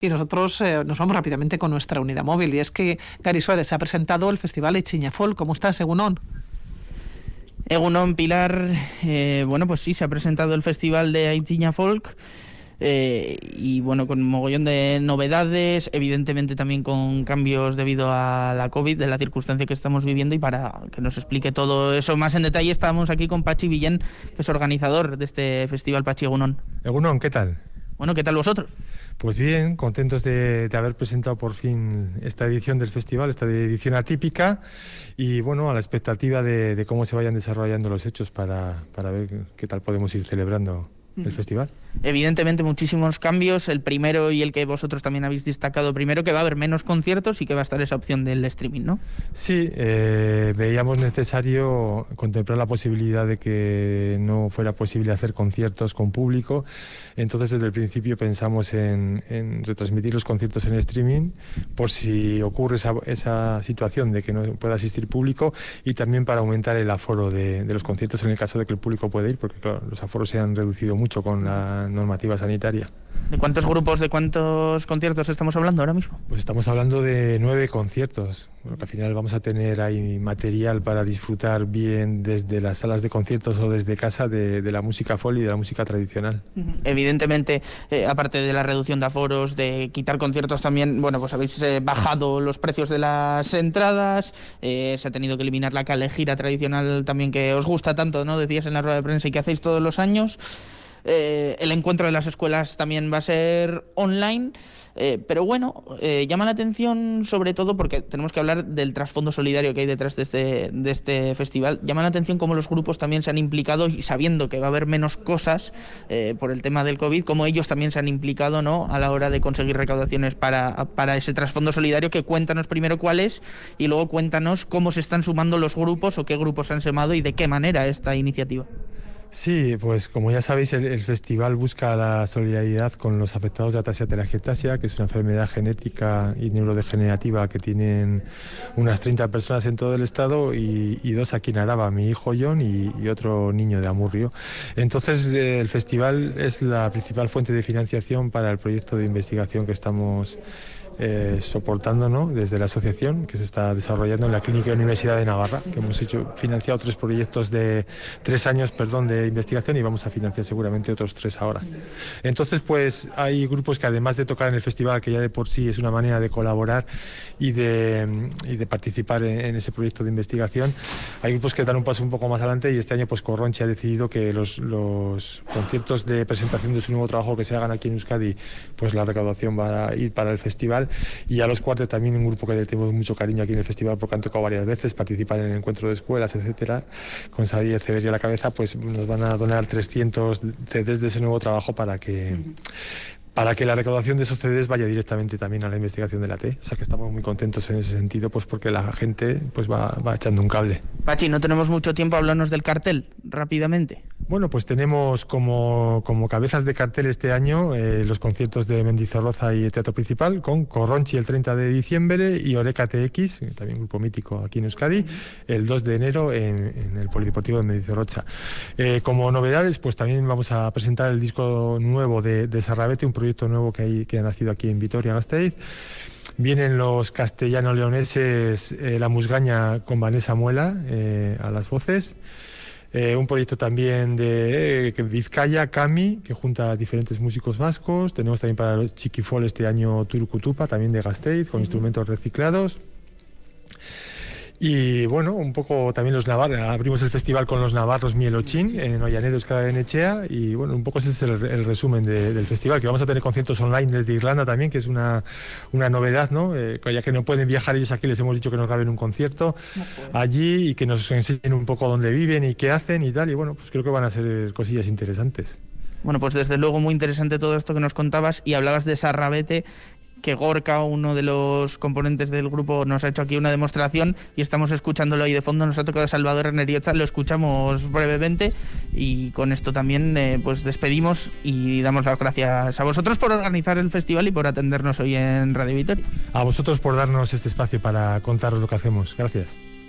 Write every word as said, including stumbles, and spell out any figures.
Y nosotros eh, nos vamos rápidamente con nuestra unidad móvil. Y es que Gary Suárez ha presentado el Festival Eitziña Folk. ¿Cómo estás, Egunon? Egunon, Pilar. Eh, bueno, pues sí, se ha presentado el Festival de Eitziña Folk. Eh, y bueno, con un mogollón de novedades, evidentemente también con cambios debido a la COVID, de la circunstancia que estamos viviendo, y para que nos explique todo eso más en detalle estamos aquí con Pachi Villén, que es organizador de este festival. Pachi, Egunon. Egunon, ¿qué tal? Bueno, ¿qué tal vosotros? Pues bien, contentos de, de haber presentado por fin esta edición del festival, esta edición atípica, y bueno, a la expectativa de, de cómo se vayan desarrollando los hechos para, para ver qué tal podemos ir celebrando el festival. Evidentemente muchísimos cambios, el primero y el que vosotros también habéis destacado primero, que va a haber menos conciertos y que va a estar esa opción del streaming, ¿no? Sí, eh, veíamos necesario contemplar la posibilidad de que no fuera posible hacer conciertos con público, entonces desde el principio pensamos en, en retransmitir los conciertos en streaming por si ocurre esa, esa situación de que no pueda asistir público, y también para aumentar el aforo de, de los conciertos en el caso de que el público pueda ir, porque claro, los aforos se han reducido mucho con la normativa sanitaria. ¿De cuántos grupos, de cuántos conciertos estamos hablando ahora mismo? Pues estamos hablando de nueve conciertos, bueno, que al final vamos a tener ahí material para disfrutar bien desde las salas de conciertos o desde casa de, de la música folk y de la música tradicional. Evidentemente, eh, aparte de la reducción de aforos, de quitar conciertos también, bueno, pues habéis eh, bajado los precios de las entradas, eh, se ha tenido que eliminar la calejira tradicional también, que os gusta tanto, ¿no? Decías en la rueda de prensa y que hacéis todos los años. Eh, el encuentro de las escuelas también va a ser online, eh, pero bueno, eh, llama la atención sobre todo porque tenemos que hablar del trasfondo solidario que hay detrás de este, de este festival. Llama la atención cómo los grupos también se han implicado, y sabiendo que va a haber menos cosas eh, por el tema del COVID, cómo ellos también se han implicado, ¿no?, a la hora de conseguir recaudaciones para, para ese trasfondo solidario, que cuéntanos primero cuál es y luego cuéntanos cómo se están sumando los grupos o qué grupos se han sumado y de qué manera esta iniciativa. Sí, pues como ya sabéis, el, el festival busca la solidaridad con los afectados de ataxia telangiectasia, que es una enfermedad genética y neurodegenerativa que tienen unas treinta personas en todo el estado, y, y dos aquí en Araba, mi hijo John y, y otro niño de Amurrio. Entonces, eh, el festival es la principal fuente de financiación para el proyecto de investigación que estamos Eh, soportando, ¿no?, desde la asociación, que se está desarrollando en la Clínica de la Universidad de Navarra, que hemos hecho financiado tres proyectos de tres años, perdón, de investigación, y vamos a financiar seguramente otros tres ahora. Entonces, pues hay grupos que, además de tocar en el festival, que ya de por sí es una manera de colaborar y de, y de participar en, en ese proyecto de investigación, hay grupos que dan un paso un poco más adelante, y este año pues Corronchi ha decidido que los, los conciertos de presentación de su nuevo trabajo que se hagan aquí en Euskadi, pues la recaudación va a ir para el festival. Y a los Cuartet, también un grupo que le tenemos mucho cariño aquí en el festival porque han tocado varias veces, participan en el encuentro de escuelas, etcétera, con Xavier Cederio a la cabeza, pues nos van a donar trescientos C Ds de ese nuevo trabajo para que uh-huh. para que la recaudación de esos C Ds vaya directamente también a la investigación de la T. O sea que estamos muy contentos en ese sentido, pues porque la gente pues va, va echando un cable. Pachi, no tenemos mucho tiempo, háblanos del cartel, rápidamente. Bueno, pues tenemos como, como cabezas de cartel este año eh, los conciertos de Mendizorroza y el Teatro Principal, con Corronchi el treinta de diciembre y Oreca T X, también un grupo mítico aquí en Euskadi, el dos de enero en, en el Polideportivo de Mendizorroza. Eh, como novedades, pues también vamos a presentar el disco nuevo de, de Sarrabete, un proyecto nuevo que, hay, que ha nacido aquí en Vitoria-Gasteiz. Vienen los castellano-leoneses, eh, La Musgaña con Vanessa Muela eh, a las voces. Eh, un proyecto también de eh, Vizcaya, Cami, que junta a diferentes músicos vascos. Tenemos también para los Chiquifol este año Turucutupa, también de Gasteiz, con instrumentos reciclados. Y bueno, un poco también los navarros, abrimos el festival con los navarros Mielochín en Ollanedo, Euskal Herria, y bueno, un poco ese es el, el resumen de, del festival, que vamos a tener conciertos online desde Irlanda también, que es una, una novedad, ¿no? Eh, ya que no pueden viajar ellos aquí, les hemos dicho que nos graben un concierto allí y que nos enseñen un poco dónde viven y qué hacen y tal, y bueno, pues creo que van a ser cosillas interesantes. Bueno, pues desde luego muy interesante todo esto que nos contabas, y hablabas de Sarrabete, que Gorka, uno de los componentes del grupo, nos ha hecho aquí una demostración y estamos escuchándolo ahí de fondo. Nos ha tocado Salvador Enerioza, lo escuchamos brevemente y con esto también eh, pues despedimos y damos las gracias a vosotros por organizar el festival y por atendernos hoy en Radio Vitoria. A vosotros por darnos este espacio para contaros lo que hacemos. Gracias.